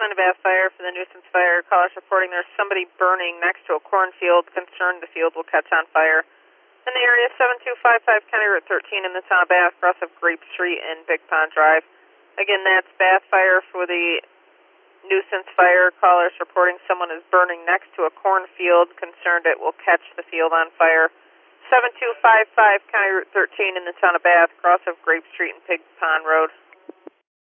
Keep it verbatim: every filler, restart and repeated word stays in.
respond to Bath Fire for the nuisance fire. Callers reporting there's somebody burning next to a cornfield. Concerned the field will catch on fire. In the area, seven two five five County Route thirteen in the town of Bath, cross of Grape Street and Big Pond Drive. Again, that's Bath Fire for the nuisance fire. Callers reporting someone is burning next to a cornfield. Concerned it will catch the field on fire. seven two five five County Route thirteen in the town of Bath, cross of Grape Street and Big Pond Road.